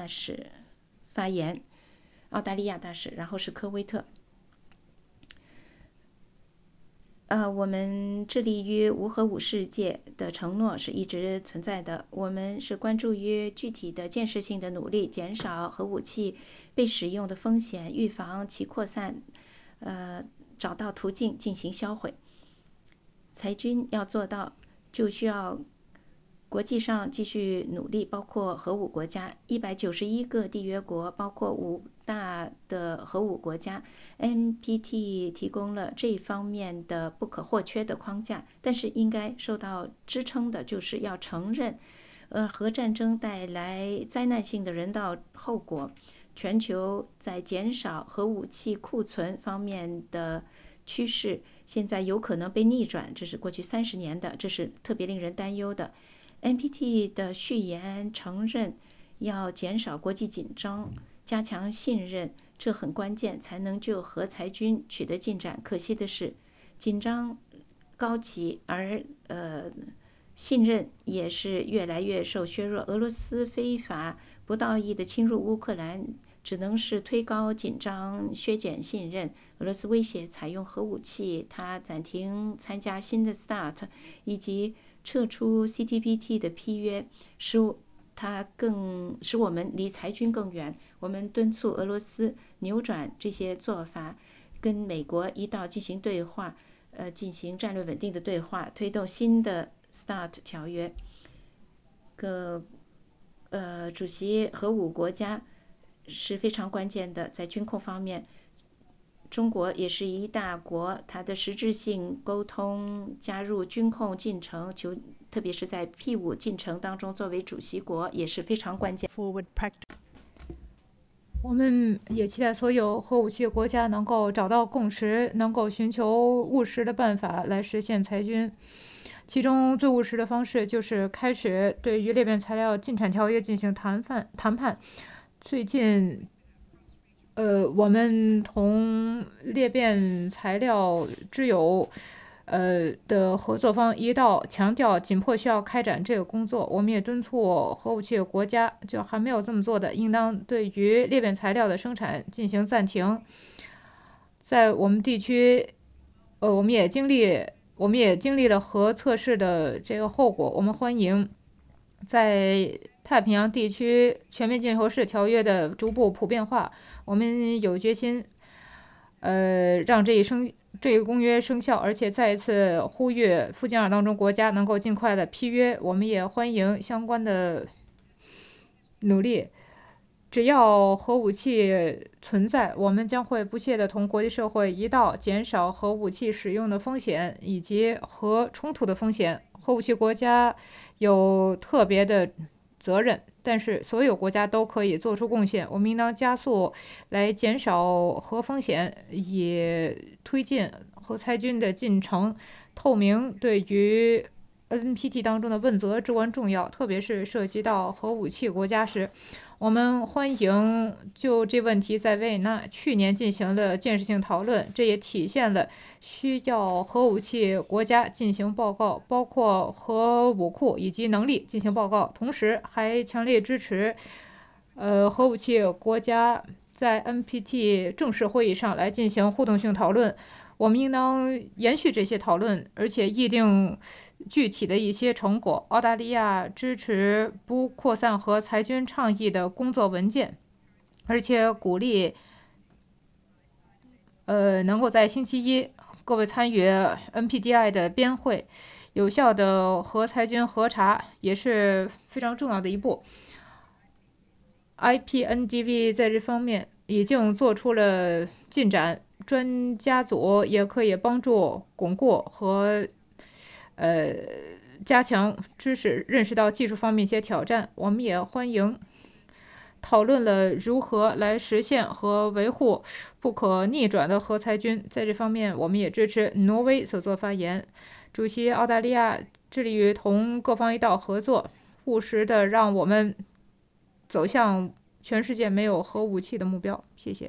大使发言，澳大利亚大使，然后是科威特。我们致力于无核武世界的承诺是一直存在的。我们是关注于具体的建设性的努力，减少核武器被使用的风险，预防其扩散，找到途径进行销毁。裁军要做到，就需要国际上继续努力，包括核武国家191个缔约国，包括5大的核武国家。NPT 提供了这方面的不可或缺的框架，但是应该受到支撑的就是要承认，核战争带来灾难性的人道后果。全球在减少核武器库存方面的趋势现在有可能被逆转，这是过去30年的，这是特别令人担忧的。NPT 的序言承认要减少国际紧张，加强信任，这很关键，才能就核裁军取得进展。可惜的是，紧张高企，而信任也是越来越受削弱。俄罗斯非法不道义的侵入乌克兰，只能是推高紧张，削减信任。俄罗斯威胁采用核武器，它暂停参加新的 START， 以及撤出 CTBT 的批约，使我们离裁军更远。我们敦促俄罗斯扭转这些做法，跟美国一道进行对话，进行战略稳定的对话，推动新的 START 条约。主席核武国家是非常关键的，在军控方面。中国也是一大国，它的实质性沟通加入军控进程，特别是在 P5进程当中，作为主席国也是非常关键。 我们也期待所有核武器国家能够找到共识，能够寻求务实的办法来实现裁军。其中最务实的方式就是开始对于裂变材料禁产条约进行谈判。最近我们同裂变材料之友的合作方一道强调紧迫需要开展这个工作。我们也敦促核武器国家，就还没有这么做的，应当对于裂变材料的生产进行暂停。在我们地区，我们也经历了核测试的这个后果。我们欢迎在太平洋地区全面禁核式条约的逐步普遍化。我们有决心让这个公约生效，而且再一次呼吁附件2当中国家能够尽快的批约。我们也欢迎相关的努力。只要核武器存在，我们将会不懈地同国际社会一道减少核武器使用的风险以及核冲突的风险。核武器国家有特别的责任，但是所有国家都可以做出贡献。我们应当加速来减少核风险，以推进核裁军的进程。透明对于 NPT 当中的问责至关重要，特别是涉及到核武器国家时。我们欢迎就这问题在维也纳去年进行了建设性讨论，这也体现了需要核武器国家进行报告，包括核武库以及能力进行报告。同时还强烈支持核武器国家在 NPT 正式会议上来进行互动性讨论。我们应当延续这些讨论，而且议定具体的一些成果。澳大利亚支持不扩散核裁军倡议的工作文件，而且鼓励能够在星期一各位参与 NPDI 的编会。有效的核裁军核查也是非常重要的一步。IPNDV 在这方面已经做出了进展，专家组也可以帮助巩固和加强知识，认识到技术方面一些挑战。我们也欢迎讨论了如何来实现和维护不可逆转的核裁军。在这方面，我们也支持挪威所做发言。主席澳大利亚致力于同各方一道合作，务实的让我们走向全世界没有核武器的目标。谢谢。